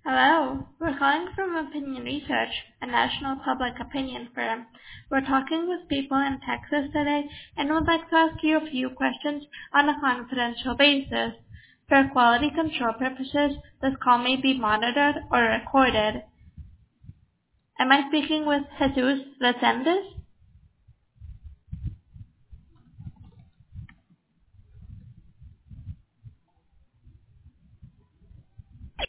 Hello, we're calling from Opinion Research, a national public opinion firm. We're talking with people in Texas today and would like to ask you a few questions on a confidential basis. For quality control purposes, this call may be monitored or recorded. Am I speaking with Jesus Resendes?